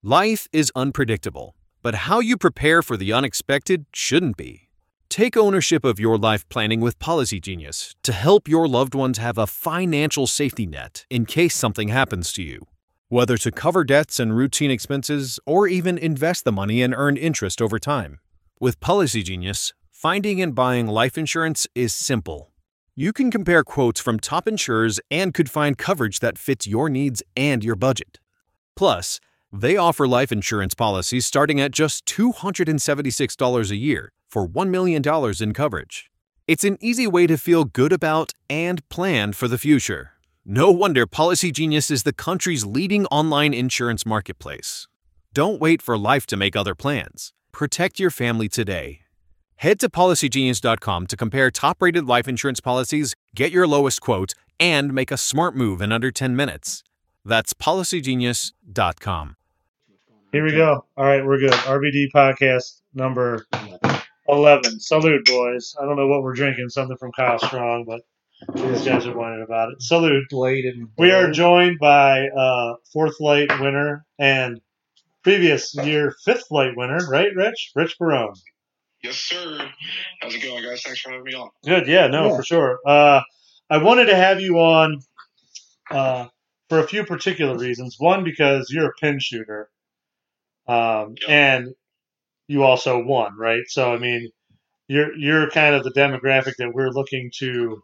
Life is unpredictable, but how you prepare for the unexpected shouldn't be. Take ownership of your life planning with Policy Genius to help your loved ones have a financial safety net in case something happens to you. Whether to cover debts and routine expenses or even invest the money and earn interest over time. With Policy Genius, finding and buying life insurance is simple. You can compare quotes from top insurers and could find coverage that fits your needs and your budget. Plus, they offer life insurance policies starting at just $276 a year for $1 million in coverage. It's an easy way to feel good about and plan for the future. No wonder Policy Genius is the country's leading online insurance marketplace. Don't wait for life to make other plans. Protect your family today. Head to PolicyGenius.com to compare top-rated life insurance policies, get your lowest quote, and make a smart move in under 10 minutes. That's PolicyGenius.com. Here we go. All right, we're good. RBD podcast number 11. Salute, boys. I don't know what we're drinking, something from Kyle Strong, but these guys are whining about it. Salute. We are joined by fourth flight winner and previous year fifth flight winner, right, Rich? Rich Barone. Yes, sir. How's it going, guys? Thanks for having me on. Good, yeah, for sure. I wanted to have you on for a few particular reasons. One, because you're a pin shooter, and you also won, right? So, I mean, you're kind of the demographic that we're looking to,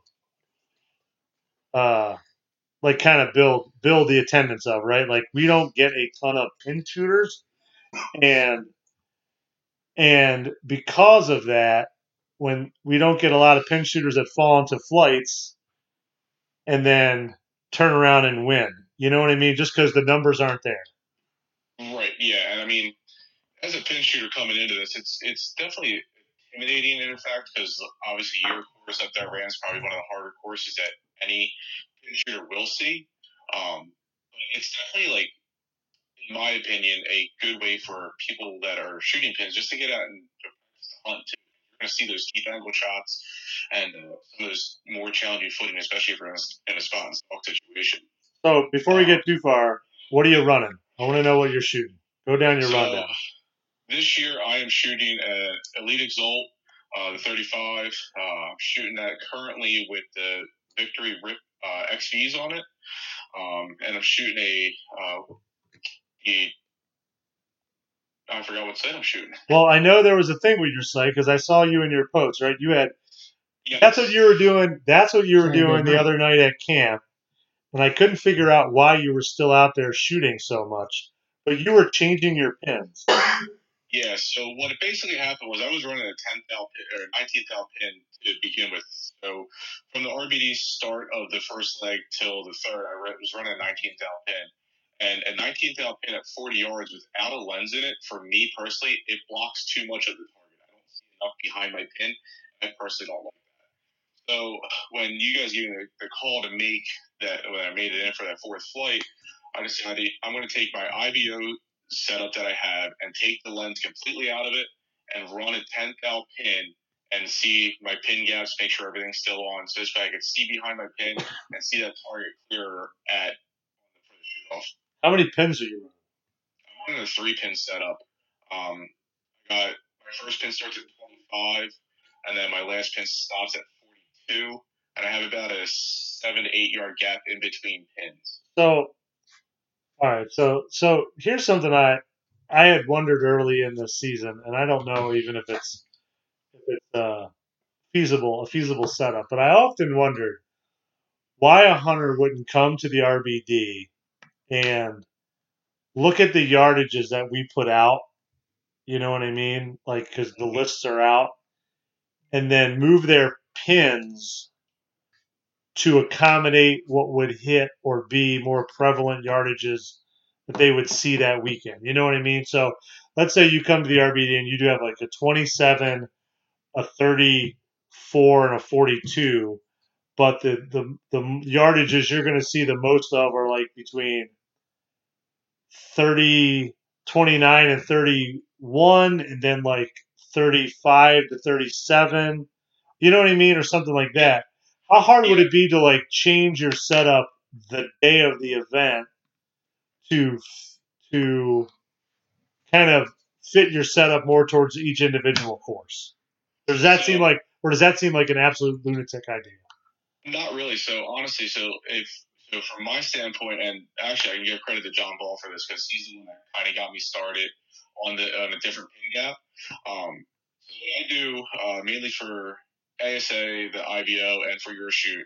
kind of build the attendance of, right? Like, we don't get a ton of pin shooters, and because of that, when we don't get a lot of pin shooters that fall into flights and then turn around and win, you know what I mean? Just because the numbers aren't there. Right. Yeah, and I mean, as a pin shooter coming into this, it's definitely intimidating in fact, because obviously your course up that ran is probably one of the harder courses that any pin shooter will see. But it's definitely, like, in my opinion, a good way for people that are shooting pins just to get out and hunt too. You're going to see those deep angle shots and some of those more challenging footing, especially if you're in a spot and stock situation. So before we get too far, what are you running? I want to know what you're shooting. Go down your rundown. This year I am shooting an Elite Exalt, the 35. I'm shooting that currently with the Victory Rip XVs on it. And I'm shooting I forgot what sight I'm shooting. Well, I know there was a thing with your sight because I saw you in your posts, right? You had that's what you were doing. That's what you were doing the other night at camp, and I couldn't figure out why you were still out there shooting so much. But you were changing your pins. Yeah. So what basically happened was I was running a 10th thou pin, or 19th thou pin to begin with. So from the RBD start of the first leg till the third, I was running a 19th thou pin. And a 19th thou pin at 40 yards without a lens in it, for me personally, it blocks too much of the target. I don't see enough behind my pin. I personally don't like that. So when you guys gave me the call to make that, when I made it in for that fourth flight, I decided I'm going to take my IBO setup that I have and take the lens completely out of it and run a 10th thou pin and see my pin gaps, make sure everything's still on, so this way I can see behind my pin and see that target clearer for the shoot off. How many pins are you running? I'm running a 3-pin setup. I got my first pin starts at 25, and then my last pin stops at 42, and I have about a 7 to 8 yard gap in between pins. So, all right. So here's something I had wondered early in this season, and I don't know even if it's a feasible setup, but I often wondered why a hunter wouldn't come to the RBD and look at the yardages that we put out. You know what I mean? Like, because the lists are out, and then move their pins to accommodate what would hit or be more prevalent yardages that they would see that weekend. You know what I mean? So let's say you come to the RBD and you do have like a 27, a 34, and a 42, but the yardages you're going to see the most of are like between 29 and 31, and then like 35 to 37. You know what I mean? Or something like that. How hard would it be to like change your setup the day of the event to kind of fit your setup more towards each individual course? Or does that seem like an absolute lunatic idea? Not really. So honestly, so from my standpoint, and actually I can give credit to John Ball for this because he's the one that kind of got me started on a different pin gap. So what I do mainly for ASA, the IBO, and for your shoot,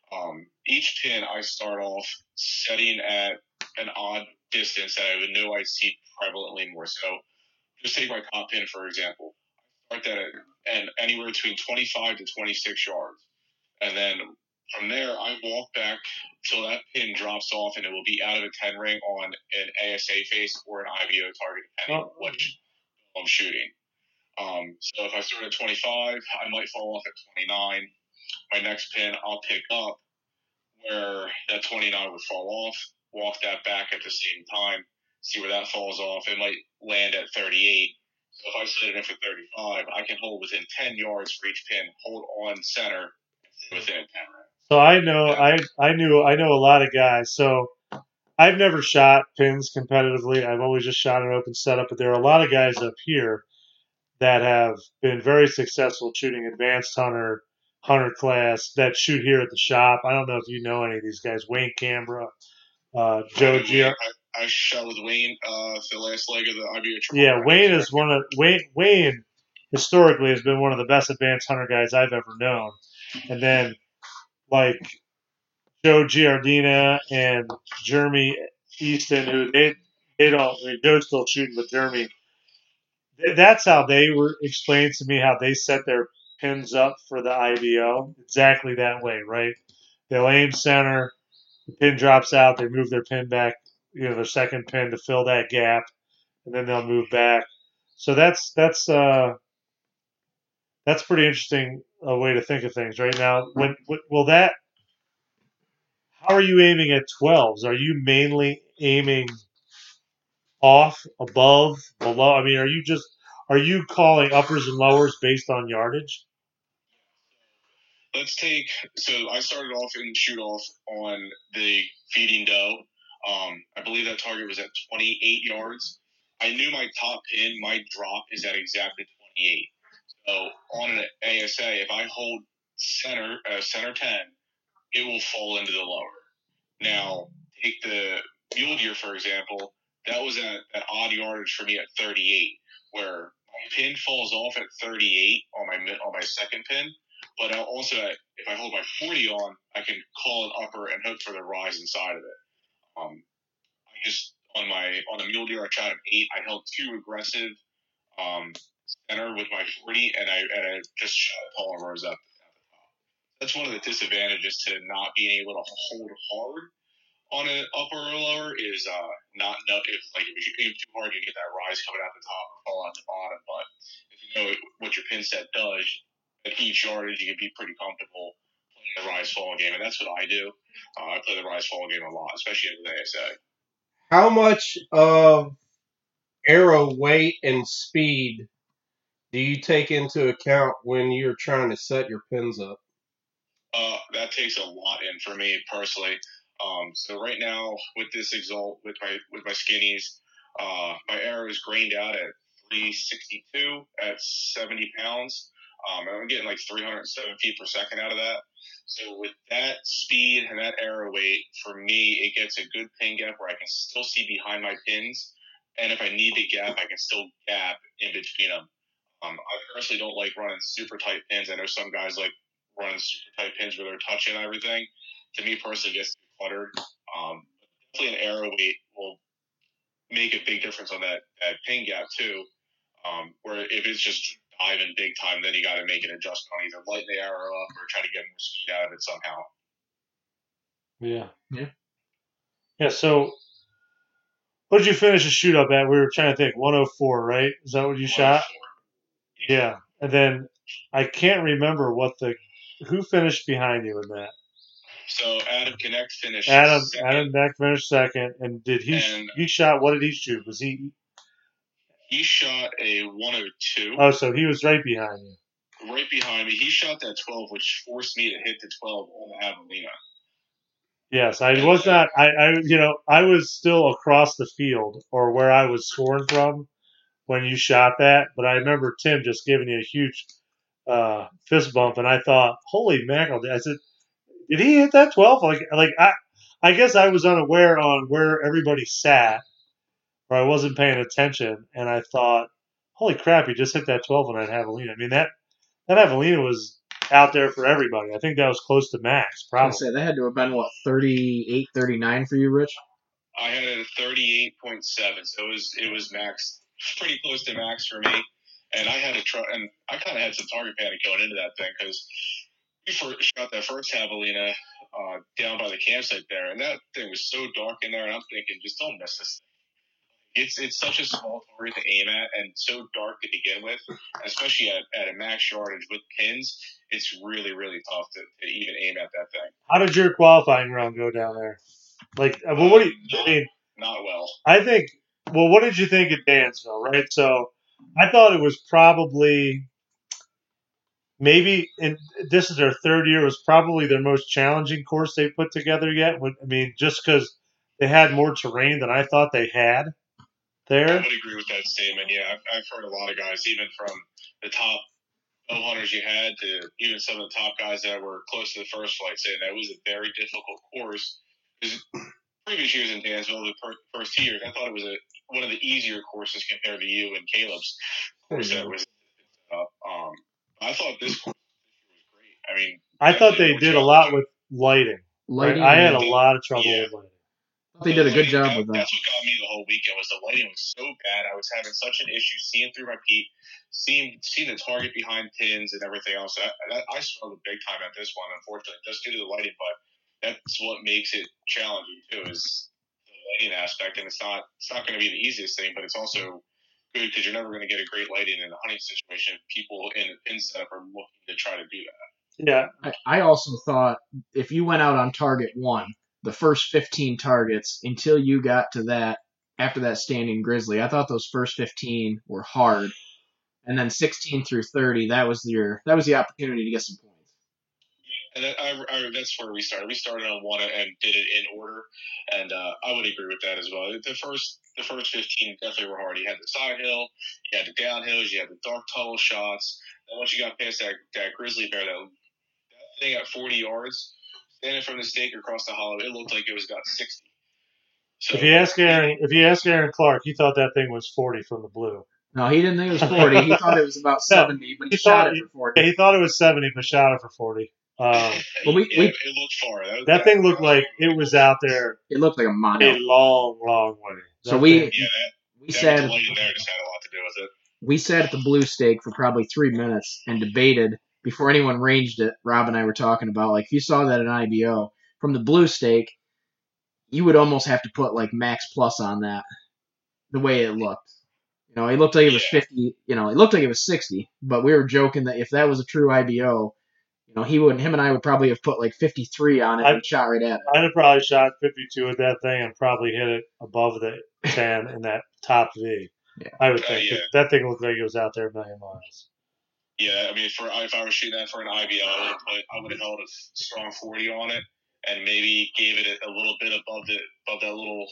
each pin I start off setting at an odd distance that I would know I'd see prevalently more. So just take my top pin for example. I start that at anywhere between 25 to 26 yards, and then from there I walk back till that pin drops off, and it will be out of a 10 ring on an ASA face or an IBO target, depending on which I'm shooting. So if I start at 25, I might fall off at 29. My next pin I'll pick up where that 29 would fall off, walk that back at the same time, see where that falls off. It might land at 38. So if I set it in for 35, I can hold within 10 yards for each pin, hold on center within 10 rounds. So I know a lot of guys. So I've never shot pins competitively. I've always just shot an open setup, but there are a lot of guys up here that have been very successful shooting advanced hunter class that shoot here at the shop. I don't know if you know any of these guys. Wayne Canberra, Joe G. I shot with Wayne the last leg of the IBO Triple. Yeah, Wayne is Wayne historically has been one of the best advanced hunter guys I've ever known. And then like Joe Giardina and Jeremy Easton, who they don't. I mean, Joe's still shooting, but Jeremy. That's how they were explained to me how they set their pins up for the IBO. Exactly that way, right? They'll aim center, the pin drops out, they move their pin back, their second pin to fill that gap, and then they'll move back. So that's pretty interesting way to think of things right now. How are you aiming at 12s? Are you mainly aiming off, above, below? I mean, are you calling uppers and lowers based on yardage? So I started off in shoot off on the feeding doe. I believe that target was at 28 yards. I knew my top pin, my drop is at exactly 28. So on an ASA, if I hold center 10, it will fall into the lower. Now, take the mule deer, for example. That was at odd yardage for me at 38, where my pin falls off at 38 on my second pin. But also, if I hold my 40 on, I can call an upper and hook for the rise inside of it. I just on the mule deer, I shot an 8. I held too aggressive center with my 40, and I just shot a tall and rose up. That's one of the disadvantages to not being able to hold hard on an upper or lower is not know if you aim too hard, you get that rise coming out the top or fall out the bottom. But if you know what your pin set does, at each yardage you can be pretty comfortable playing the rise fall game, and that's what I do. I play the rise fall game a lot, especially with ASA. How much of arrow weight and speed do you take into account when you're trying to set your pins up? That takes a lot in for me personally. So right now with this Exalt with my skinnies, my arrow is grained out at 362 at 70 pounds. And I'm getting like 307 feet per second out of that. So with that speed and that arrow weight, for me, it gets a good pin gap where I can still see behind my pins. And if I need to gap, I can still gap in between them. I personally don't like running super tight pins. I know some guys like running super tight pins where they're touching everything. To me personally, it gets too cluttered. Definitely an arrow weight will make a big difference on that pin gap too. Where if it's just diving big time, then you got to make an adjustment on either lighten the arrow up or try to get more speed out of it somehow. Yeah. So, what did you finish the shoot up at? We were trying to think 104, right? Is that what you shot? Yeah. And then I can't remember who finished behind you in that. So Adam Connect finished. Adam second. finished second, and he shot? What did he shoot? Was he? He shot a 102. Oh, so he was right behind you. Right behind me. He shot that 12, which forced me to hit the 12 on the Avelina. Yes, I was not. I was still across the field or where I was scoring from. when you shot that, but I remember Tim just giving you a huge fist bump, and I thought, holy mackerel! I said, did he hit that 12? I guess I was unaware on where everybody sat, or I wasn't paying attention, and I thought, holy crap, he just hit that 12 on that Javelina. I mean, that Javelina was out there for everybody. I think that was close to max, I probably. was gonna say, that had to have been, 38, 39 for you, Rich? I had it at 38.7, so it was max, pretty close to max for me. And I had and I kind of had some target panic going into that thing because we shot that first Javelina down by the campsite there, and that thing was so dark in there, and I'm thinking, just don't miss this. It's such a small target to aim at, and so dark to begin with, especially at a max yardage with pins. It's really, really tough to even aim at that thing. How did your qualifying round go down there? What do you? I mean, not well. I think. Well, what did you think at Dansville? Right. So, I thought it was probably maybe, and this is their third year, was probably their most challenging course they put together yet. I mean, just because they had more terrain than I thought they had there. I would agree with that statement. Yeah, I've heard a lot of guys, even from the top bow hunters you had to even some of the top guys that were close to the first flight, saying that was a very difficult course. Because previous years in Dansville, the first 2 years, I thought it was one of the easier courses compared to you and Caleb's course that was I thought this course was great. I mean, I thought they did a lot with lighting. Lighting. Right? I had a lot of trouble with lighting. They did a good job with that. That's what got me the whole weekend was the lighting was so bad. I was having such an issue seeing through my peak, seeing the target behind pins and everything else. I struggled big time at this one, unfortunately, just due to the lighting. But that's what makes it challenging too, is the lighting aspect. And it's not going to be the easiest thing, but it's also good because you're never going to get a great lighting in a hunting situation. People in the pin setup are looking to try to do that. Yeah. I also thought if you went out on target 1, the first 15 targets until you got to that, after that standing grizzly, I thought those first 15 were hard. And then 16 through 30, that was the opportunity to get some points. And that's where we started. We started on 1 and did it in order, and I would agree with that as well. The first 15 definitely were hard. You had the side hill, you had the downhills, you had the dark tunnel shots. And once you got past that grizzly bear, that thing at 40 yards, standing from the stake across the hollow, it looked like it was got 60. So, if you ask Aaron Clark, he thought that thing was 40 from the blue. No, he didn't think it was 40. He thought it was about 70, but he shot it for 40. Yeah, he thought it was 70, but shot it for 40. But it looked far. That thing looked like it was out there. It looked like a mile. A long, long way. So we sat. The lighting there just had a lot to do with it. We sat at the blue stake for probably 3 minutes and debated before anyone ranged it. Rob and I were talking about, like, if you saw that at IBO from the blue stake, you would almost have to put like max plus on that. The way it looked, it looked like it was 50. It looked like it was 60. But we were joking that if that was a true IBO, him and I would probably have put like 53 on it and shot right at it. I'd have probably shot 52 at that thing and probably hit it above the 10 in that top V. Yeah. I would think that thing looked like it was out there a million miles. Yeah, I mean, if I was shooting that for an IBO, I would have held a strong 40 on it, and maybe gave it a little bit above that little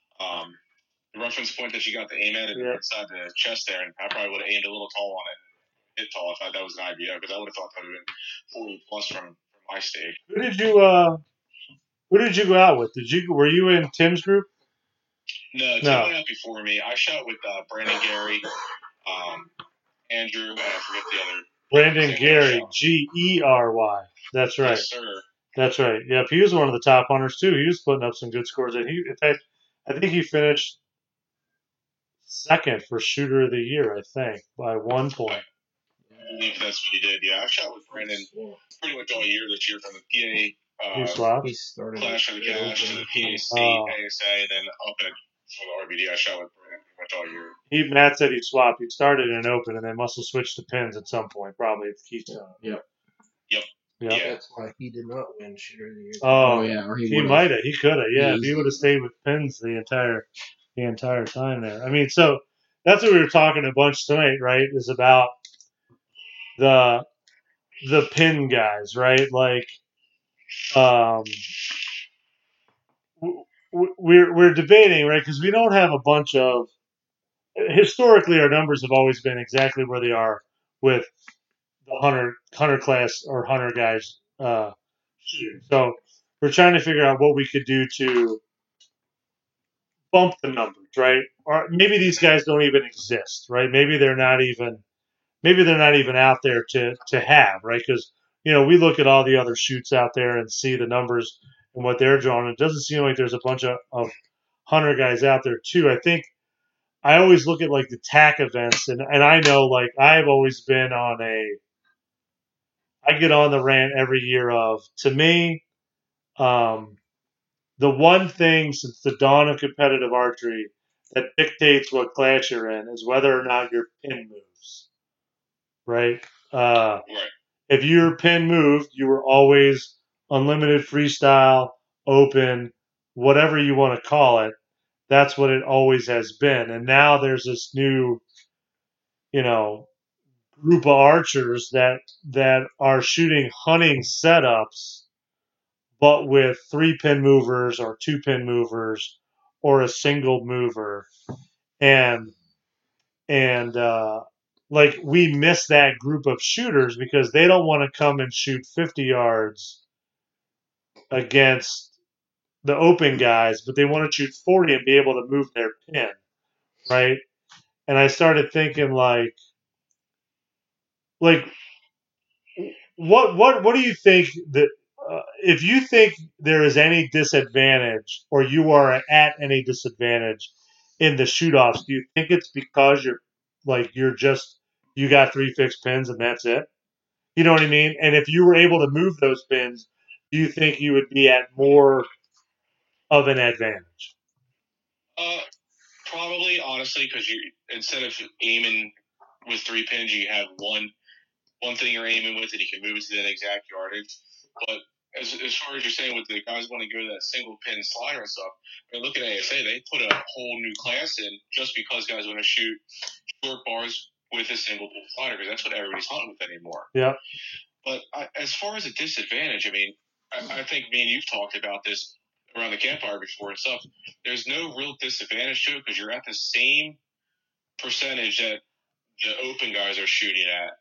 the reference point that you got to aim at inside the chest there, and I probably would have aimed a little tall on it, hit tall if that was an IBO, because I would have thought that would have been 40 plus from my stake. Who did you go out with? Were you in Tim's group? No, Tim went out before me. I shot with Brandon Gary, Andrew, and I forget the other. Brandon Gary, Gery. That's right. Yes, sir. That's right. Yep, he was one of the top hunters too. He was putting up some good scores, and in fact, I think he finished second for shooter of the year. I think by 1 point. I believe that's what he did. Yeah, I shot with Brandon pretty much all year this year from the PA. He started Clash for the Cash to the PA State, ASA, then up for the RBD. I shot with Brandon pretty much all year. Matt said he swapped. He started in open and then must have switched to pins at some point, probably at Keystone. Yep. Yeah. That's why he did not win shooter of the year. Oh yeah, or he might have. He could have. Yeah, if he would have stayed with pins the entire time there. I mean, so that's what we were talking a bunch tonight, right? Is about the pin guys, right? Like, we're debating, right? Because we don't have a bunch of historically our numbers have always been exactly where they are with the hunter class or hunter guys shooting. So we're trying to figure out what we could do to bump the numbers, right? Or maybe these guys don't even exist, right? Maybe they're not even out there to have, right? Because we look at all the other shoots out there and see the numbers and what they're drawing. It doesn't seem like there's a bunch of hunter guys out there too. I think I always look at like the TAC events, and I know like I've always been I get on the rant every year of, to me, um, the one thing since the dawn of competitive archery that dictates what class you're in is whether or not your pin moves, right? Right. If your pin moved, you were always unlimited freestyle, open, whatever you want to call it. That's what it always has been. And now there's this new, you know, group of archers that are shooting hunting setups, but with 3-pin movers or 2-pin movers or a single mover, and like we miss that group of shooters because they don't want to come and shoot 50 yards against the open guys, but they want to shoot 40 and be able to move their pin, right? And I started thinking like what do you think that if you think there is any disadvantage or you are at any disadvantage in the shoot-offs, do you think it's because you got 3 fixed pins and that's it? You know what I mean? And if you were able to move those pins, do you think you would be at more of an advantage? Probably, honestly, because you instead of aiming with 3 pins, you have one thing you're aiming with, and you can move it to that exact yardage. But as far as you're saying, with the guys want to go to that single pin slider and stuff, I mean, look at ASA. They put a whole new class in just because guys want to shoot short bars with a single pin slider, because that's what everybody's hunting with anymore. Yeah. But as far as a disadvantage, I mean, I think me and you've talked about this around the campfire before and stuff. There's no real disadvantage to it because you're at the same percentage that the open guys are shooting at.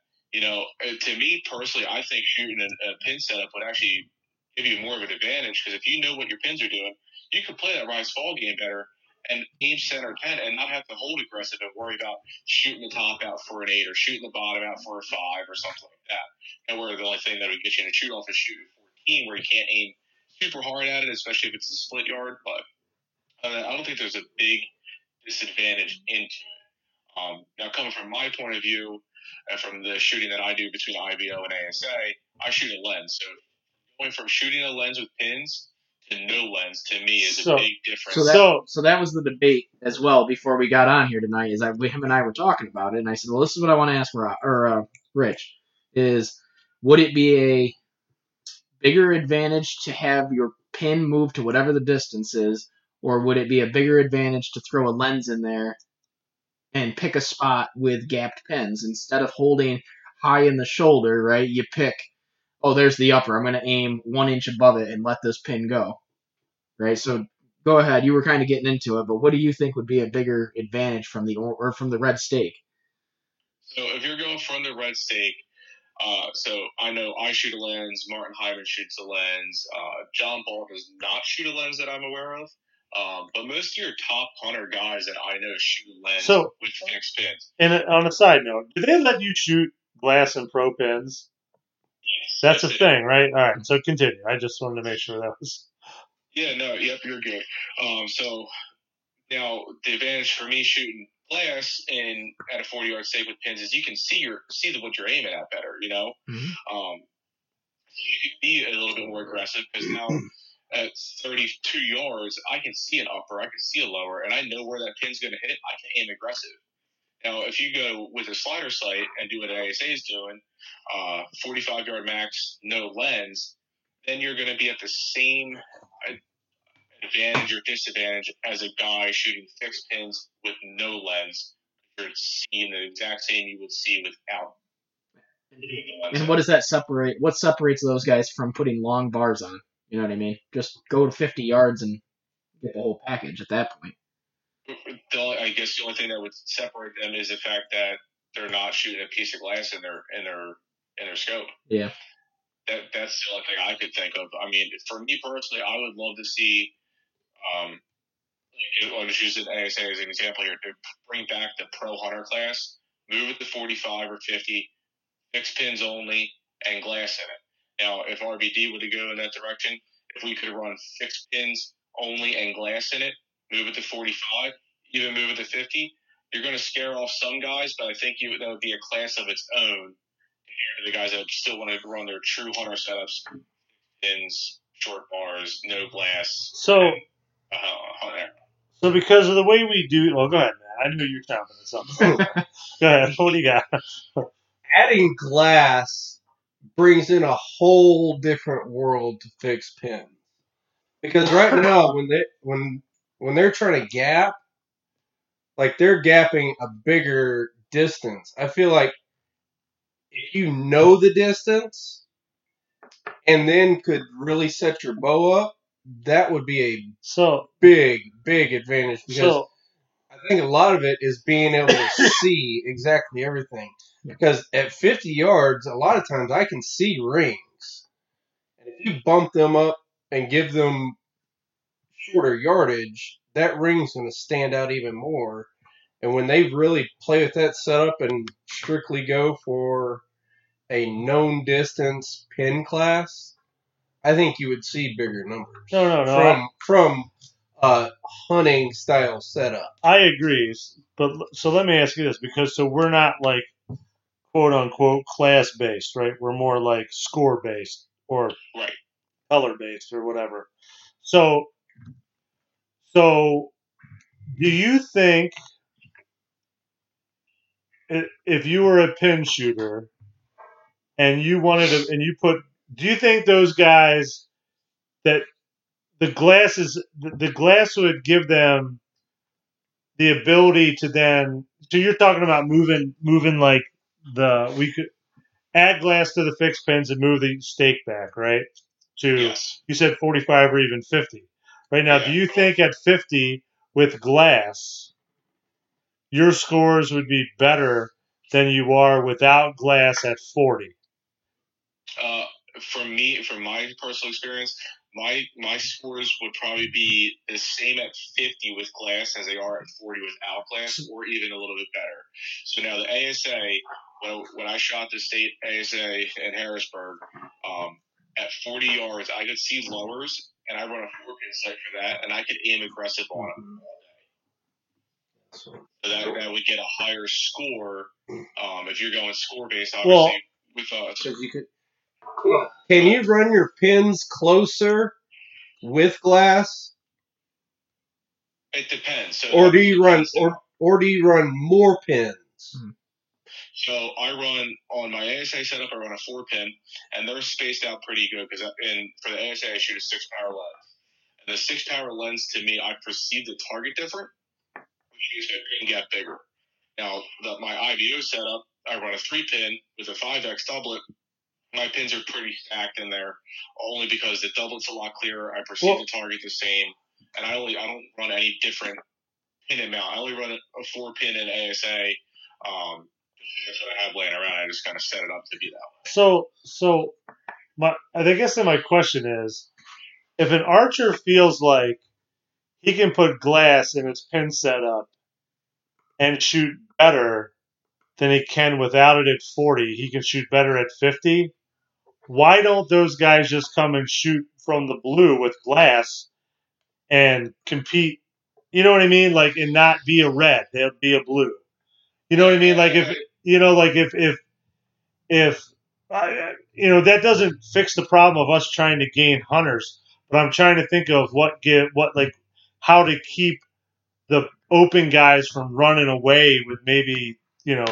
To me personally, I think shooting a pin setup would actually give you more of an advantage, because if you know what your pins are doing, you can play that Rise Fall game better and aim center 10 and not have to hold aggressive and worry about shooting the top out for an 8 or shooting the bottom out for a 5 or something like that. And where the only thing that would get you in a shoot off is shooting 14, where you can't aim super hard at it, especially if it's a split yard. But I don't think there's a big disadvantage into it. Now, coming from my point of view, and from the shooting that I do between IBO and ASA, I shoot a lens. So going from shooting a lens with pins to no lens, to me, is a big difference. So that was the debate as well before we got on here tonight. Him and I were talking about it, and I said, "Well, this is what I want to ask Rich: is would it be a bigger advantage to have your pin move to whatever the distance is, or would it be a bigger advantage to throw a lens in there and pick a spot with gapped pins instead of holding high in the shoulder, right? You pick, oh, there's the upper. I'm going to aim 1 inch above it and let this pin go, right? So go ahead. You were kind of getting into it, but what do you think would be a bigger advantage from the red stake? So if you're going from the red stake, so I know I shoot a lens. Martin Hyman shoots a lens. John Ball does not shoot a lens that I'm aware of. But most of your top hunter guys that I know shoot a lens with fixed pins. And on a side note, do they let you shoot glass and pro pins? Yes. That's a thing, right? All right, so continue. I just wanted to make sure that was... Yeah, no, yep, you're good. So now the advantage for me shooting glass and at a 40-yard stake with pins is you can see what you're aiming at better, Mm-hmm. So you can be a little bit more aggressive, because now at 32 yards, I can see an upper, I can see a lower, and I know where that pin's going to hit. I can aim aggressive. Now, if you go with a slider sight and do what ASA is doing, 45-yard max, no lens, then you're going to be at the same advantage or disadvantage as a guy shooting fixed pins with no lens. You're seeing the exact same you would see without. And what does that separate? What separates those guys from putting long bars on? You know what I mean? Just go to 50 yards and get the whole package at that point. I guess the only thing that would separate them is the fact that they're not shooting a piece of glass in their scope. Yeah. That's the only thing I could think of. I mean, for me personally, I would love to see. I'll just use an ASA as an example here to bring back the pro hunter class, move it to 45 or 50, fixed pins only, and glass in it. Now, if RBD were to go in that direction, if we could run fixed pins only and glass in it, move it to 45, even move it to 50, you're going to scare off some guys, but I think that would be a class of its own compared to the guys that still want to run their true hunter setups, pins, short bars, no glass. So, Hunter. so because of the way we do, well, go ahead, man. I knew you were chomping at something. Go ahead. What do you got? Adding glass brings in a whole different world to fix pins. Because right now, when they're trying to gap, like they're gapping a bigger distance. I feel like if you know the distance and then could really set your bow up, that would be a big advantage. Because I think a lot of it is being able to see exactly everything. Because at 50 yards, a lot of times I can see rings. And if you bump them up and give them shorter yardage, that ring's going to stand out even more. And when they really play with that setup and strictly go for a known distance pin class, I think you would see bigger numbers. No. From hunting style setup. I agree. But so let me ask you this, because we're not like quote unquote class based, right? We're more like score based or color based or whatever. So do you think if you were a pin shooter and you wanted to, and you put, do you think those guys that the glass would give them the ability to then, so you're talking about moving like we could add glass to the fixed pins and move the stake back, right? You said 45 or even 50. Right now, do you think at 50 with glass, your scores would be better than you are without glass at 40? From my personal experience, my scores would probably be the same at 50 with glass as they are at 40 without glass, or even a little bit better. So now the ASA, when I shot the state ASA in Harrisburg, at 40 yards, I could see lowers, and I run a 4-pin sight for that, and I could aim aggressive on them all day. So that would get a higher score if you're going score based, obviously. Can you run your pins closer with glass? It depends. So or do you run more pins? So I run on my ASA setup. I run a 4-pin, and they're spaced out pretty good because for the ASA I shoot a 6-power lens. And the 6-power lens, to me, I perceive the target different, which means my pin get bigger. Now my IVO setup, I run a 3-pin with a 5X doublet. My pins are pretty stacked in there, only because the doublet's a lot clearer. I perceive the target the same, and I don't run any different pin and mount. I only run a 4-pin in ASA. That's what I have laying around. I just kind of set it up to be that way. So I guess my question is, if an archer feels like he can put glass in his pin setup and shoot better than he can without it at 40, he can shoot better at 50. Why don't those guys just come and shoot from the blue with glass and compete? You know what I mean? Like, and not be a red, they'll be a blue. You know what I mean? Like if that doesn't fix the problem of us trying to gain hunters, but I'm trying to think of how to keep the open guys from running away with maybe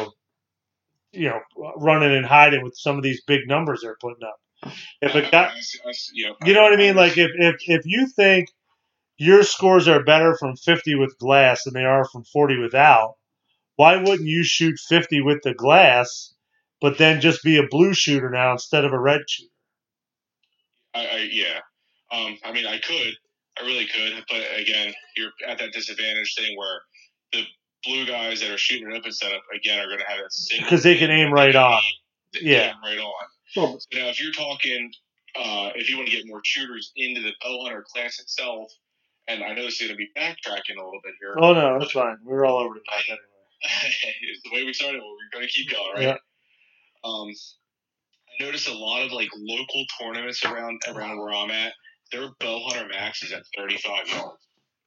running and hiding with some of these big numbers they're putting up. If a guy, you know what I mean? Like if you think your scores are better from 50 with glass than they are from 40 without, why wouldn't you shoot 50 with the glass, but then just be a blue shooter now instead of a red shooter? I mean, I could. I really could, but again, you're at that disadvantage thing where the blue guys that are shooting an open setup again are going to have that single because they can aim right on. Yeah, right on. Well, So now, if you're talking, if you want to get more shooters into the bow hunter class itself, and I know this is going to be backtracking a little bit here. Oh no, that's fine. We're all over the map anyway. It's the way we started. Well, we're going to keep going, right? Yeah. I noticed a lot of like local tournaments around where I'm at. Their bow hunter max is at 35 yards.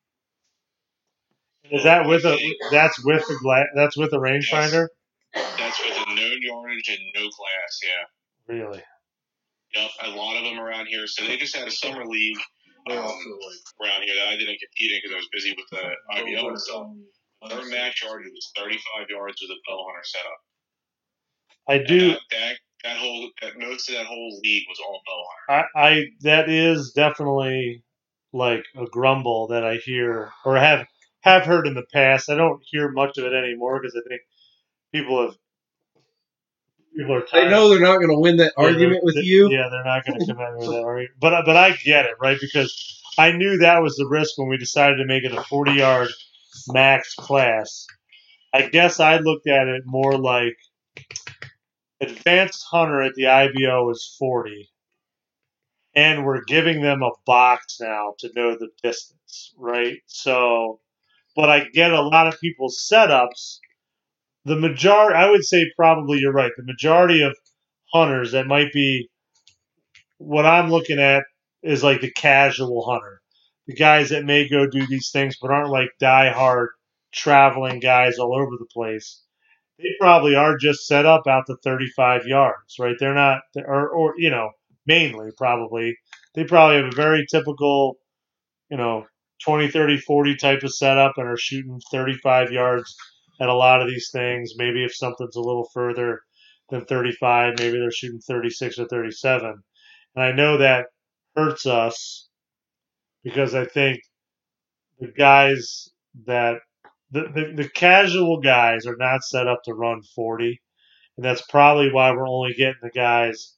Is that with that's with the rangefinder? That's with a known yardage and no class, yeah. Really? Yep, a lot of them around here. So they just had a summer league around here that I didn't compete in because I was busy with the IBO and stuff. Their max yardage was 35 yards with a bow hunter setup. I do. Most of that whole league was all bow hunter. That is definitely like a grumble that I hear or have heard in the past. I don't hear much of it anymore because I think people are tired. They know they're not going to win that argument with you. Yeah, they're not going to come at me with that argument. But I get it, right? Because I knew that was the risk when we decided to make it a 40-yard max class. I guess I looked at it more like advanced hunter at the IBO is 40, and we're giving them a box now to know the distance, right? So, but I get a lot of people's setups. The majority, I would say probably you're right. The majority of hunters that might be what I'm looking at is like the casual hunter, the guys that may go do these things but aren't like die-hard traveling guys all over the place. They probably are just set up out to 35 yards, right? They're not, or mainly probably. They probably have a very typical, 20, 30, 40 type of setup and are shooting 35 yards at a lot of these things. Maybe if something's a little further than 35, maybe they're shooting 36 or 37. And I know that hurts us because I think the guys that the casual guys are not set up to run 40, and that's probably why we're only getting the guys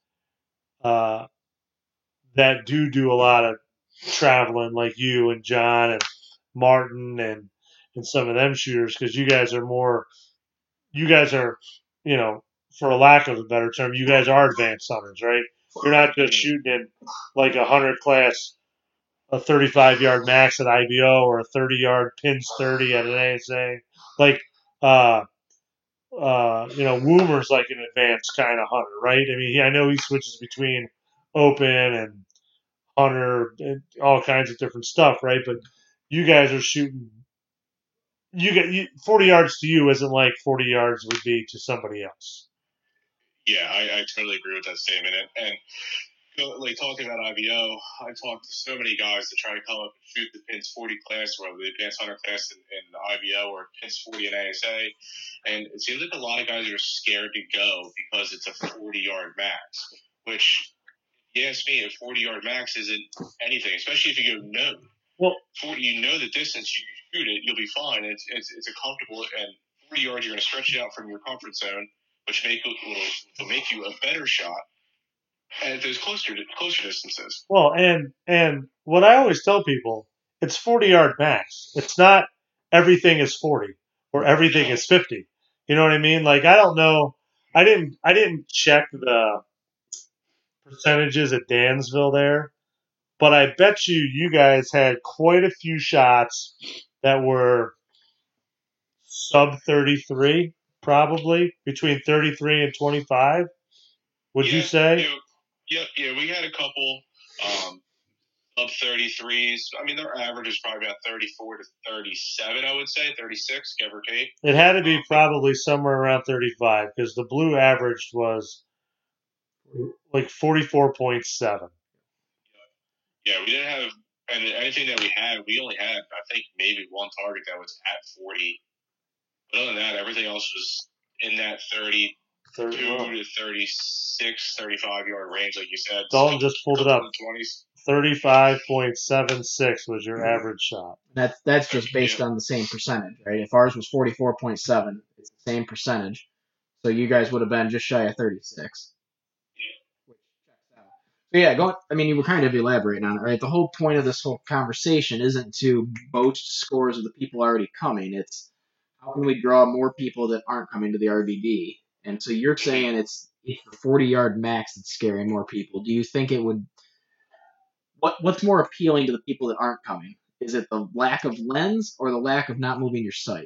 that do a lot of traveling, like you and John and Martin and some of them shooters, because you guys are, for a lack of a better term, you guys are advanced hunters, right? You're not just shooting in like a 100 class, a 35-yard max at IBO or a 30-yard pins 30 at an ASA. Like, Woomer's like an advanced kind of hunter, right? I mean, I know he switches between open and hunter and all kinds of different stuff, right? But you guys are shooting. 40 yards to you isn't like 40 yards would be to somebody else. Yeah, I totally agree with that statement. And like talking about IBO, I talked to so many guys to try to come up and shoot the pins 40 class, or the advanced hunter class in the IBO, or pins 40 in ASA. And it seems like a lot of guys are scared to go because it's a 40-yard max, which, if you ask me, a 40-yard max isn't anything, especially if you go no. Well, 40, the distance, you can shoot it, you'll be fine. It's a comfortable, and 40 yards, you're going to stretch it out from your comfort zone, which will make you a better shot at those closer distances. Well, and what I always tell people, it's 40-yard max. It's not everything is 40 or everything is 50. You know what I mean? Like, I don't know. I didn't check the percentages at Dansville there, but I bet you guys had quite a few shots that were sub 33, probably between 33 and 25. Would you say? Yeah, we had a couple sub 33s. I mean, their average is probably about 34 to 37, I would say, 36, give or take. It had to be probably somewhere around 35 because the blue average was like 44.7. Yeah, we didn't have, and anything that we had, we only had, I think, maybe one target that was at 40. But other than that, everything else was in that 32 to 36, 35-yard range, like you said. Dalton just pulled it up. 20s. 35.76 was your average shot. That's just based on the same percentage, right? If ours was 44.7, it's the same percentage. So you guys would have been just shy of 36. Which checks out. Yeah, you were kind of elaborating on it, right? The whole point of this whole conversation isn't to boast scores of the people already coming. It's how can we draw more people that aren't coming to the RBD? And so you're saying it's the 40-yard max that's scaring more people. Do you think it would? What's more appealing to the people that aren't coming? Is it the lack of lens or the lack of not moving your sight?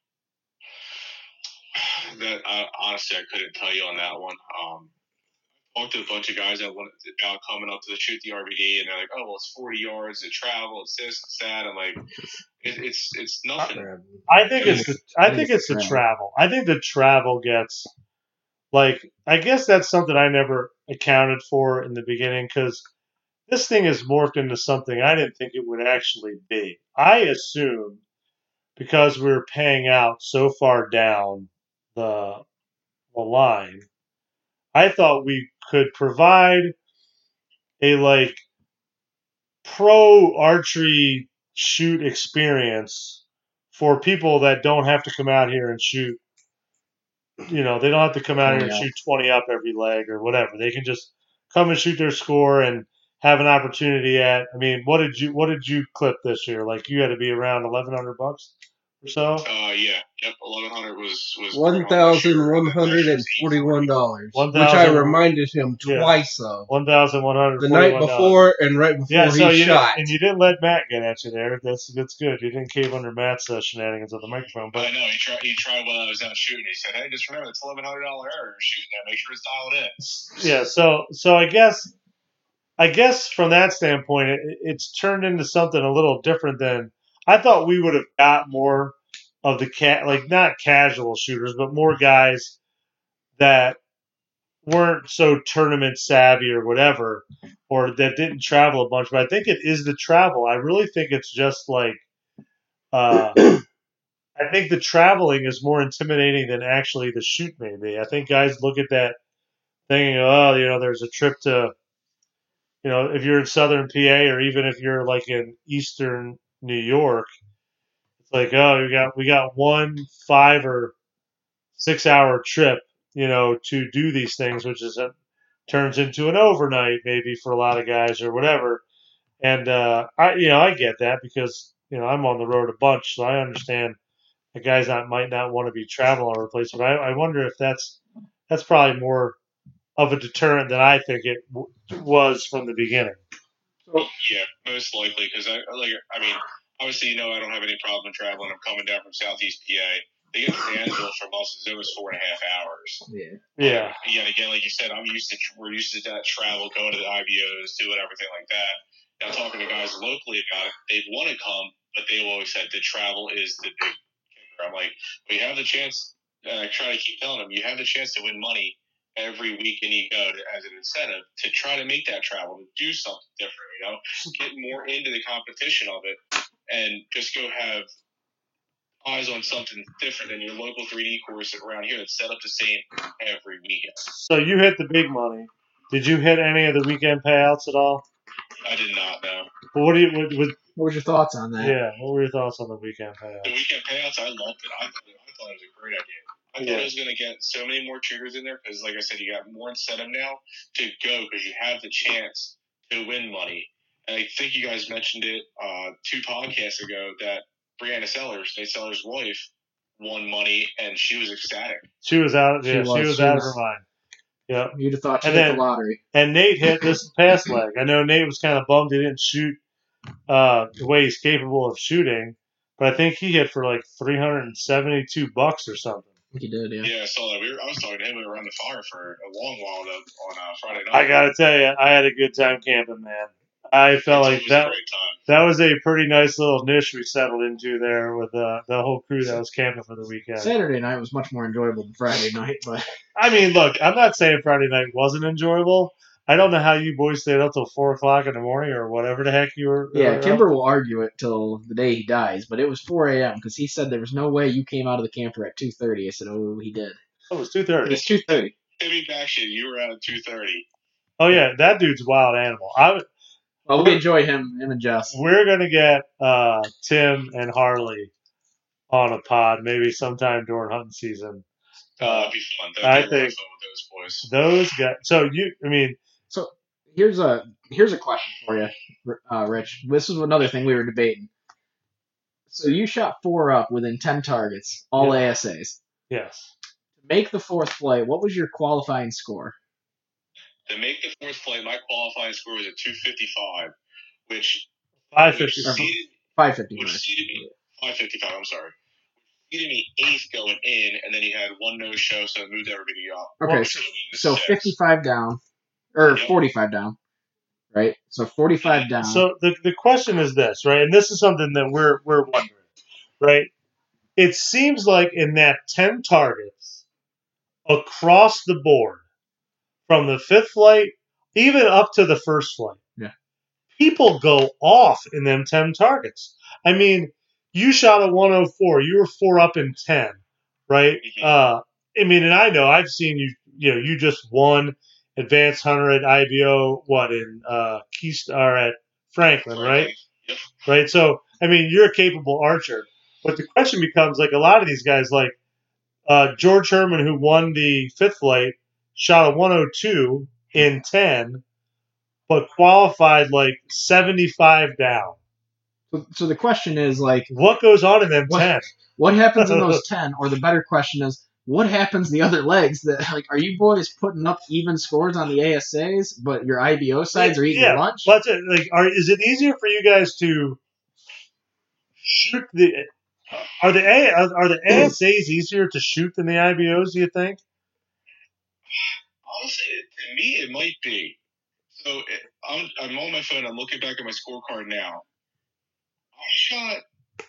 That honestly, I couldn't tell you on that one. Talked to a bunch of guys that went about coming up to shoot the RBD, and they're like, "Oh, well, it's 40 yards to travel. It's this, it's that." I'm like, it's nothing. I think it's the travel. I think the travel gets like I guess that's something I never accounted for in the beginning because this thing has morphed into something I didn't think it would actually be. I assumed because we were paying out so far down the line, I thought we could provide a like pro archery shoot experience for people that don't have to come out here and shoot. They don't have to come out here and shoot 20 up every leg or whatever. They can just come and shoot their score and have an opportunity at. I mean, what did you clip this year? Like you had to be around $1,100 or so. Yeah, yep. 1,100 was $1,141, which I reminded him twice of. $1,141 the night before and right before he shot. And you didn't let Matt get at you there. That's good. You didn't cave under Matt's shenanigans on the microphone. But I know he tried while I was out shooting. He said, "Hey, just remember it's $1,100 error shooting that. Make sure it's dialed in." Yeah. So I guess from that standpoint, it's turned into something a little different than I thought we would have got more of the not casual shooters, but more guys that weren't so tournament savvy or whatever, or that didn't travel a bunch. But I think it is the travel. I really think it's just like, I think the traveling is more intimidating than actually the shoot may be. I think guys look at that thinking, oh, there's a trip to, if you're in Southern PA or even if you're like in Eastern New York, it's like, oh, we got 1 5 or 6 hour trip, to do these things, which turns into an overnight maybe for a lot of guys or whatever. And I get that because I'm on the road a bunch, so I understand the guys that might not want to be traveling all over the place. But I wonder if that's probably more of a deterrent than I think it was from the beginning. Yeah, most likely because obviously I don't have any problem traveling. I'm coming down from Southeast PA. They get to Danville from us, it was 4.5 hours. Yeah. Yeah. Again, like you said, we're used to that travel, going to the IBOs, doing everything like that. Now talking to guys locally about it, they want to come, but they've always said the travel is the big kicker. I'm like, we have the chance. And I try to keep telling them, you have the chance to win money every weekend you go as an incentive to try to make that travel, to do something different, get more into the competition of it, and just go have eyes on something different than your local 3D course around here that's set up the same every weekend. So you hit the big money. Did you hit any of the weekend payouts at all? I did not, no. But what was your thoughts on that? Yeah, what were your thoughts on the weekend payouts? The weekend payouts, I loved it. I thought it was a great idea. I thought it was going to get so many more triggers in there because, like I said, you got more incentive now to go because you have the chance to win money. And I think you guys mentioned it 2 podcasts ago that Brianna Sellers, Nate Sellers' wife, won money and she was ecstatic. She was out. Yeah, she was out of her mind. Yeah, you'd have thought she hit the lottery. And Nate hit this past leg. I know Nate was kind of bummed he didn't shoot the way he's capable of shooting, but I think he hit for like $372 or something. I think he did, yeah. Yeah, I saw that. I was talking to him. We were around the fire for a long while on Friday night. I gotta tell you, I had a good time camping, man. I felt like that was a pretty nice little niche we settled into there with the whole crew that was camping for the weekend. Saturday night was much more enjoyable than Friday night, but I mean, look, I'm not saying Friday night wasn't enjoyable. I don't know how you boys stayed up till 4:00 in the morning or whatever the heck you were. Yeah, Kimber will argue it till the day he dies, but it was 4 a.m. because he said there was no way you came out of the camper at 2:30. I said, oh, he did. Oh, it was 2:30. It was 2:30. Timmy Backshit, you were out at 2:30. Oh yeah, that dude's a wild animal. Well, we enjoy him and Jess. We're gonna get Tim and Harley on a pod maybe sometime during hunting season. That'd be fun. I think fun with those boys. Those guys. So Here's a question for you, Rich. This is another thing we were debating. So you shot 4 up within 10 targets, all Yeah. ASAs. Yes. To make the 4th flight, what was your qualifying score? To make the 4th flight, my qualifying score was a 255, which 550. 555. seeded me 555. I'm sorry. Seeded me 8th going in, and then he had one no show, so it moved everybody up. Okay, which put me in the so 6th. 55 down, or Yep. 45 down, right? So 45 down. So the question is this, right? And this is something that we're wondering, right? It seems like in that 10 targets across the board, from the 5th flight even up to the 1st flight, people go off in them 10 targets. I mean, you shot a 104. You were 4 up in 10, right? Mhm. I mean, and I know I've seen you. You just won Advanced Hunter at IBO. What in Keystone at Franklin, right? Yep. Right. So I mean, you're a capable archer. But the question becomes, like a lot of these guys, like George Herman, who won the 5th flight, shot a 102 in 10, but qualified like 75 down. So the question is, like, What goes on in them 10? what happens in those 10? Or the better question is, what happens the other legs? That, like, are you boys putting up even scores on the ASAs, but your IBO sides are eating lunch? That's it. Like, is it easier for you guys to shoot the? Are the ASAs easier to shoot than the IBOs? Do you think? Honestly, to me, it might be. So I'm on my phone. I'm looking back at my scorecard now. I shot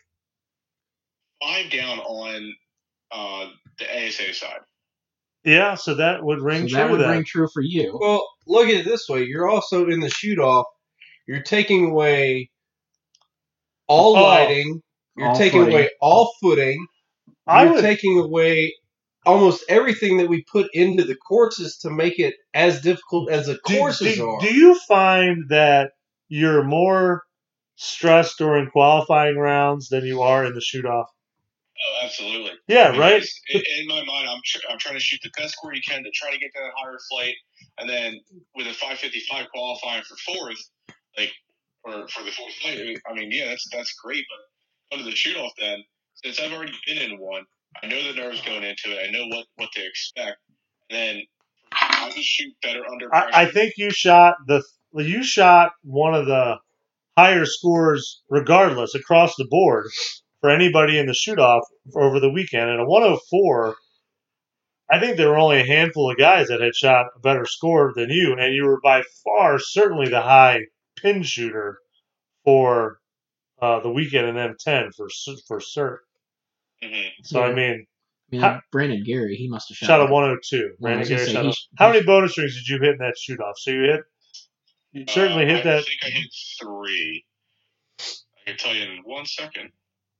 5 down on the ASA side. Yeah, so that would ring true. That would then. ring true for you. Well, look at it this way. You're also in the shoot-off. You're taking away all lighting. You're All taking footing. away all footing. You're taking away almost everything that we put into the courses to make it as difficult as the courses are. Do you find that you're more stressed during qualifying rounds than you are in the shoot-off? Oh, absolutely. Yeah, Because right? in my mind, I'm trying to shoot the best score you can to try to get that higher flight, and then with a 555 qualifying for 4th, like or for the 4th flight. I mean, yeah, that's great, but under the shoot off, then since I've already been in one, I know the nerves going into it. I know what to expect, and then I just shoot better under pressure. I think you shot one of the higher scores regardless across the board for anybody in the shoot-off over the weekend. And a 104, I think there were only a handful of guys that had shot a better score than you, and you were by far certainly the high pin shooter for the weekend in M10 for cert. Mm-hmm. So, I mean, Brandon Gary, he must have shot a 102. Brandon Gary shot how many bonus rings did you hit in that shoot-off? So you certainly hit that. I think I hit 3. I can tell you in 1 second.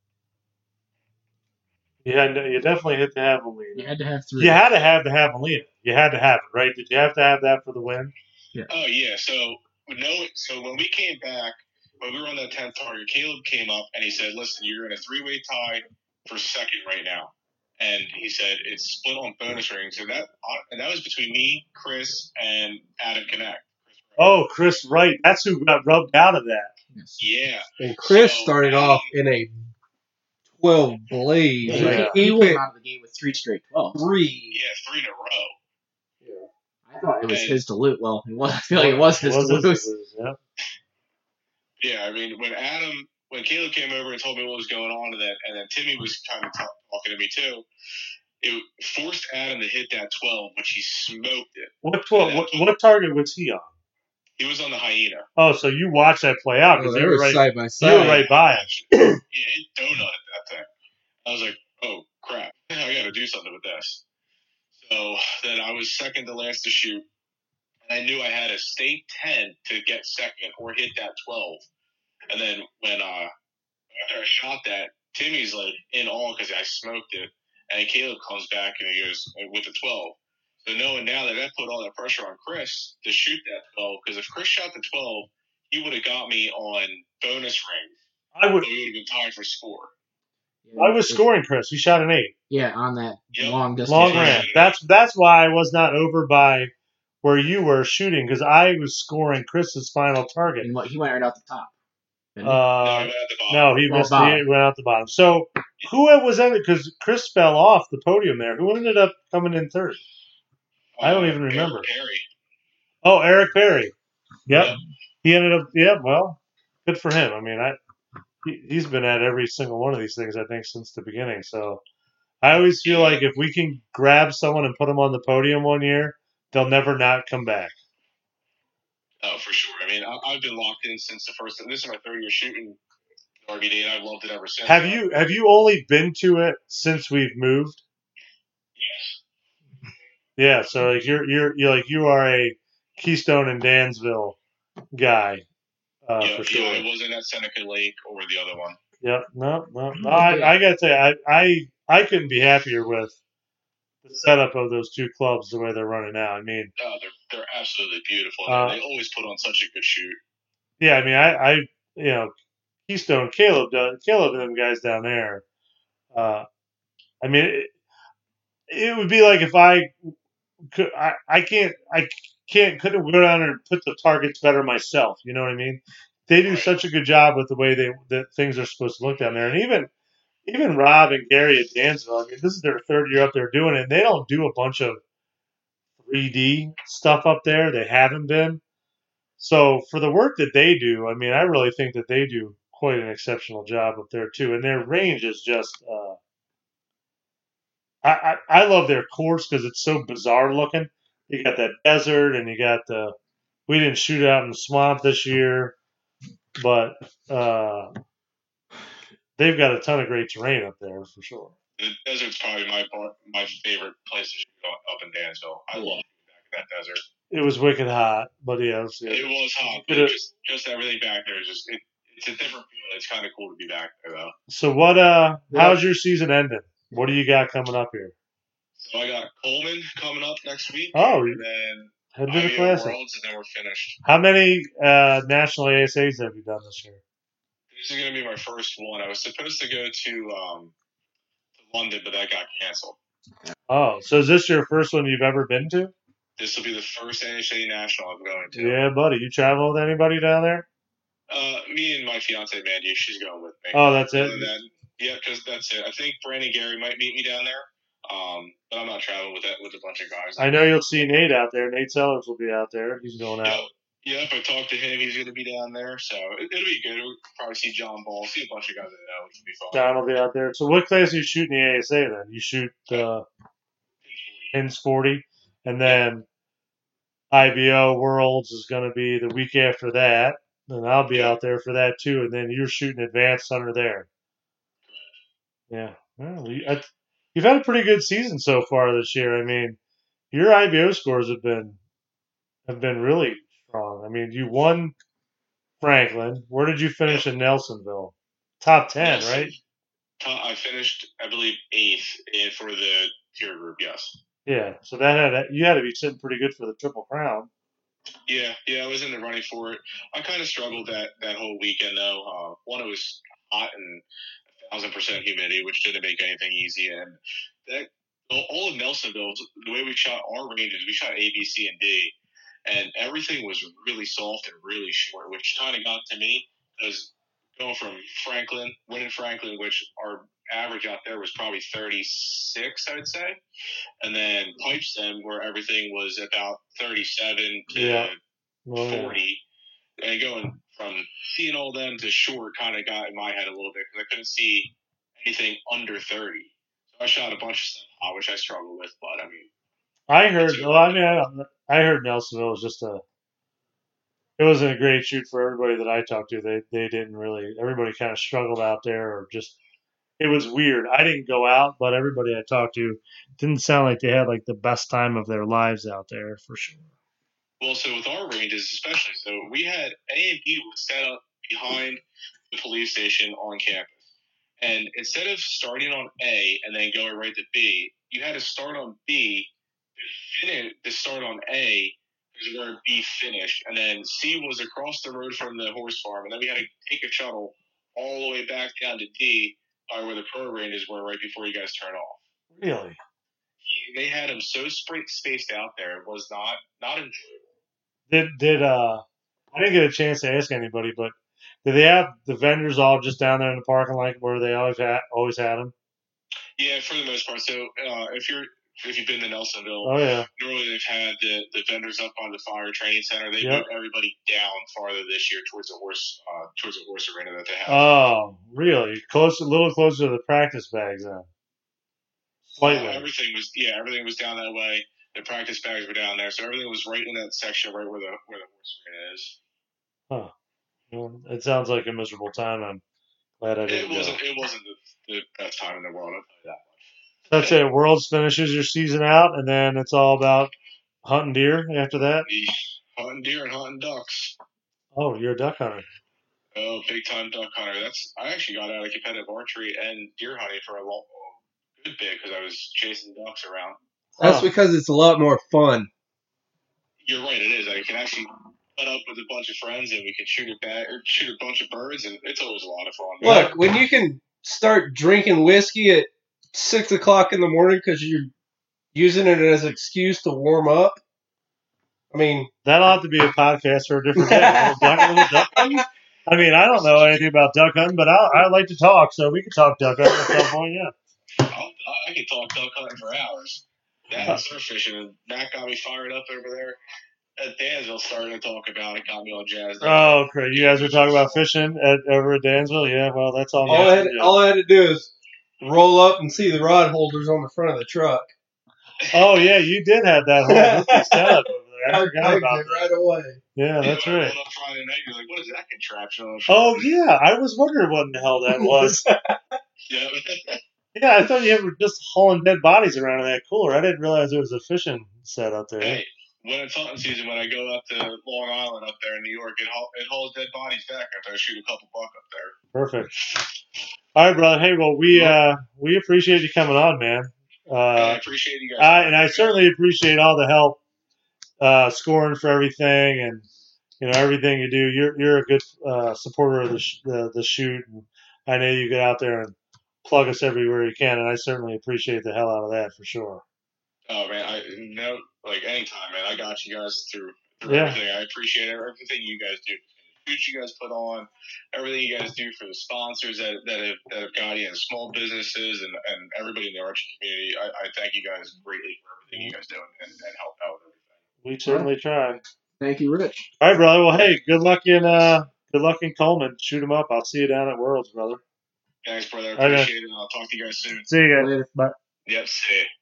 You definitely hit the javelina. You had to have 3. You had to have the javelina. You had to have it, right? Did you have to have that for the win? Yeah. Oh yeah. So when we came back, when we were on that 10th target, Caleb came up and he said, "Listen, you're in a 3-way tie for second right now," and he said it's split on bonus rings, and that was between me, Chris, and Adam Connect. Oh, Chris Wright. That's who got rubbed out of that. Yes. Yeah. And Chris started off in a 12 blaze. Yeah. Like, He came out of the gate with 3 straight 12s. 3. Yeah, 3 in a row. I thought it was his to loot. Well, I feel like it was his to lose. Yeah. Yeah, I mean, when Caleb came over and told me what was going on, and then Timmy was kind of talking to me too, it forced Adam to hit that 12, which he smoked it. What 12? What target was he on? He was on the Hyena. Oh, so you watched that play out because they you were right side by You side. were right by him. Yeah, it donutted that thing. I was like, oh crap, I got to do something with this. So then I was second to last to shoot. And I knew I had to stay 10 to get second or hit that 12. And then when after I shot that, Timmy's like in awe because I smoked it. And Caleb comes back and he goes with the 12. So knowing now that put all that pressure on Chris to shoot that 12, because if Chris shot the 12, he would have got me on bonus rings. I would. So we would have been tied for score. I was scoring Chris. He shot an 8. Yeah, on that Yep. long distance. Long ramp. That's why I was not over by where you were shooting because I was scoring Chris's final target. And he went right out the top. didn't he? No, he went at the bottom. No, he Oh, missed. bottom. He went out the bottom. So who was in it? Because Chris fell off the podium there. Who ended up coming in third? I don't even remember. Perry. Oh, Eric Perry. Yep. He ended up. Yeah. Well, good for him. I mean, he's been at every single one of these things I think since the beginning. So I always feel like if we can grab someone and put them on the podium one year, they'll never not come back. Oh, for sure. I mean, I've been locked in since the first. This is my third year shooting RBD, and I've loved it ever since. Have you only been to it since we've moved? Yes. Yeah. So like you are a Keystone and Dansville guy. For sure. Yeah, it wasn't at Seneca Lake or the other one. Yep. No. I gotta say, I couldn't be happier with the setup of those two clubs the way they're running now. I mean, they're absolutely beautiful. They always put on such a good shoot. Yeah, I mean, I Keystone, Caleb and them guys down there. I mean, it would be like if I could, couldn't go down there and put the targets better myself. You know what I mean? They do such a good job with the way that things are supposed to look down there, and even Rob and Gary at Dansville. I mean, this is their third year up there doing it, and they don't do a bunch of 3D stuff up there. They haven't been. So for the work that they do, I mean, I really think that they do quite an exceptional job up there too. And their range is just, I love their course because it's so bizarre looking. You got that desert, and you got we didn't shoot out in the swamp this year, but they've got a ton of great terrain up there for sure. The desert's probably my favorite place to shoot up in Dansville. I love that desert. It was wicked hot, but yeah, it was hot. But just everything back there is just it's a different feeling. It's kind of cool to be back there though. So what? How's your season ending? What do you got coming up here? So I got Coleman coming up next week. Oh, and then head to the Classic. Worlds, and then we're finished. How many national ASAs have you done this year? This is going to be my first one. I was supposed to go to London, but that got canceled. Oh, so is this your first one you've ever been to? This will be the first ASA national I'm going to. Yeah, buddy. You travel with anybody down there? Me and my fiance Mandy. She's going with me. Oh, that's it. Yeah, because that's it. I think Brandon Gary might meet me down there. But I'm not traveling with a bunch of guys. I know you'll see Nate out there. Nate Sellers will be out there. He's going out. Yeah, if I talk to him, he's going to be down there. So it'll be good. We'll probably see John Ball, see a bunch of guys I know, which will be fun. John will be out there. So what class do you shoot in the ASA then? You shoot the Pins 40, and then IBO Worlds is going to be the week after that. And I'll be out there for that too. And then you're shooting Advanced Hunter there. Yeah. Well, you've had a pretty good season so far this year. I mean, your IBO scores have been really strong. I mean, you won Franklin. Where did you finish in Nelsonville? Top 10, right? I finished, I believe, 8th for the tier group. Yes. Yeah. So you had to be sitting pretty good for the Triple Crown. Yeah, I was in the running for it. I kind of struggled that whole weekend though. One, it was hot and 1,000% humidity, which didn't make anything easy. And that all of Nelsonville, the way we shot our ranges, we shot A, B, C, and D, and everything was really soft and really short, which kind of got to me because going from winning Franklin, which our average out there was probably 36, I would say, and then Pipestem, where everything was about 37 to 40, and going from seeing all them to short kind of got in my head a little bit because I couldn't see anything under 30. So I shot a bunch of stuff out, which I struggled with, but I mean. I heard Nelsonville was just it wasn't a great shoot for everybody that I talked to. They didn't really, everybody kind of struggled out there or just, it was weird. I didn't go out, but everybody I talked to didn't sound like they had like the best time of their lives out there for sure. Well, so with our ranges especially, so we had A and B was set up behind the police station on campus. And instead of starting on A and then going right to B, you had to start on B to start on A is where B finished. And then C was across the road from the horse farm. And then we had to take a shuttle all the way back down to D by where the pro ranges were right before you guys turn off. Really? they had them so spaced out there. It was not enjoyable. Did I didn't get a chance to ask anybody, but did they have the vendors all just down there in the parking lot where they always had them? Yeah, for the most part. So if you've been to Nelsonville, Oh yeah. normally they've had the vendors up on the fire training center. They moved everybody down farther this year towards the horse arena that they have. Oh, really? A little closer to the practice bags then. Slightly. Everything was down that way. The practice bags were down there, so everything was right in that section, right where the horse arena is. Huh. Well, it sounds like a miserable time. I'm glad I didn't go. It wasn't the best time in the world. I'll tell you that much. That's it. Worlds finishes your season out, and then it's all about hunting deer after that. Hunting deer and hunting ducks. Oh, you're a duck hunter. Oh, big time duck hunter. I actually got out of competitive archery and deer hunting for a good bit because I was chasing ducks around. That's because it's a lot more fun. You're right, it is. I can actually cut up with a bunch of friends and we can shoot a bunch of birds, and it's always a lot of fun. Look, when you can start drinking whiskey at 6 o'clock in the morning because you're using it as an excuse to warm up, I mean, that'll have to be a podcast for a different day. Duck hunting? I mean, I don't know anything about duck hunting, but I like to talk, so we can talk duck hunting at some point, yeah. I can talk duck hunting for hours. That and surf fishing, and that got me fired up over there at Dansville, starting to talk about it, got me all jazzed up. Oh, great. You guys were talking about fishing over at Dansville? Yeah, well, that's all. All I had to do is roll up and see the rod holders on the front of the truck. Oh, yeah, you did have that whole setup over there. I forgot about that. Right away. Yeah, that's right. Up Friday night, you're like, what is that contraption? Oh, yeah, I was wondering what in the hell that was. Yeah. Yeah, I thought you were just hauling dead bodies around in that cooler. I didn't realize there was a fishing set up there. Hey, when it's hunting season, when I go up to Long Island up there in New York, it hauls dead bodies back after I shoot a couple buck up there. Perfect. All right, brother. Hey, well, we appreciate you coming on, man. I appreciate you guys. And I certainly appreciate all the help scoring for everything and everything you do. You're a good supporter of the shoot. And I know you get out there and plug us everywhere you can, and I certainly appreciate the hell out of that for sure. Oh man, anytime, man. I got you guys through everything. I appreciate everything you guys do. The shoots you guys put on, everything you guys do for the sponsors that have got you, and small businesses and everybody in the archery community. I thank you guys greatly for everything you guys do and help out with everything. We certainly try. Thank you, Rich. All right, brother. Well, hey, good luck in Coleman. Shoot 'em up. I'll see you down at Worlds, brother. Thanks, brother. I appreciate it. I'll talk to you guys soon. See you guys. Later. Bye. Yep, see you.